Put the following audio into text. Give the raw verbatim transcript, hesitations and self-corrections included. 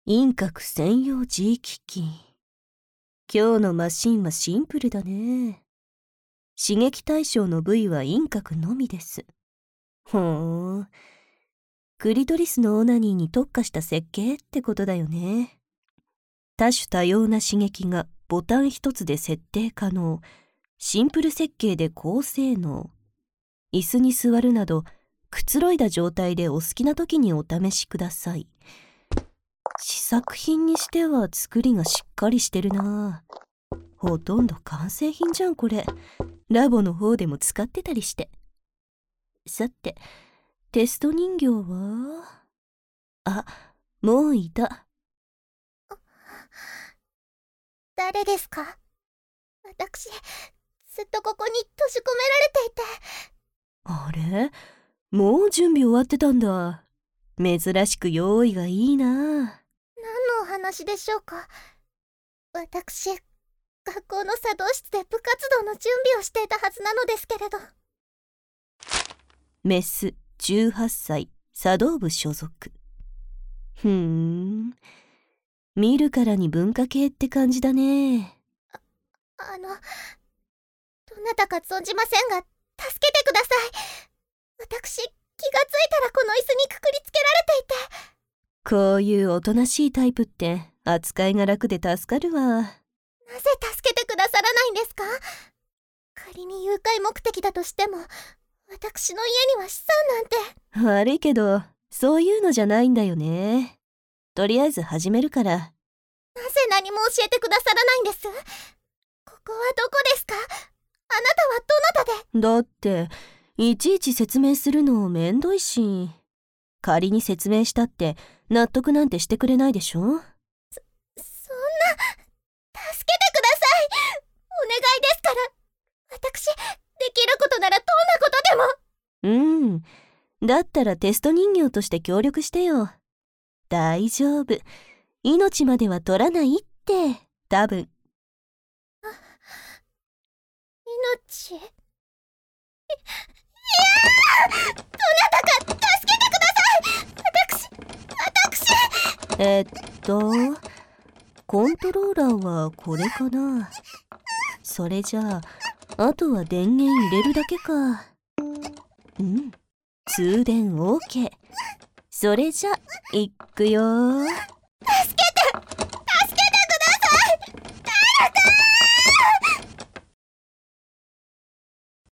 陰核専用 G 機器。今日のマシンはシンプルだね。刺激対象の部位は陰核のみです。ほーん。クリトリスのオナニーに特化した設計ってことだよね。多種多様な刺激がボタン一つで設定可能。シンプル設計で高性能。椅子に座るなどくつろいだ状態でお好きな時にお試しください。試作品にしては作りがしっかりしてるな。ほとんど完成品じゃんこれ。ラボの方でも使ってたりして。さてテスト人形はあ、もういた。 誰ですか？私ずっとここに閉じ込められていて。 あれ、もう準備終わってたんだ。珍しく用意がいいな。 何のお話でしょうか？私学校の茶道室で部活動の準備をしていたはずなのですけれど。 メスじゅうはっさい、茶道部所属。ふーん、見るからに文化系って感じだね。 あ、あのどなたか存じませんが助けてください。私気がついたらこの椅子にくくりつけられていて。 こういうおとなしいタイプって扱いが楽で助かるわ。 なぜ助けてくださらないんですか？仮に誘拐目的だとしても私の家には資産なんて。 悪いけどそういうのじゃないんだよね。とりあえず始めるから。 なぜ何も教えてくださらないんです？ここはどこですか？あなたはどなたで？ だっていちいち説明するのめんどいし。仮に説明したって納得なんてしてくれないでしょ。そ、そんな。 助けてください。お願いですから。私できることならどんなことでも。うんだったらテスト人形として協力してよ。大丈夫、命までは取らないって多分。 命？い、いやー！どなたか助けてください。私私えっとコントローラーはこれかな。それじゃああとは電源入れるだけか。うん、通電 OK。 それじゃいっくよ。 助けて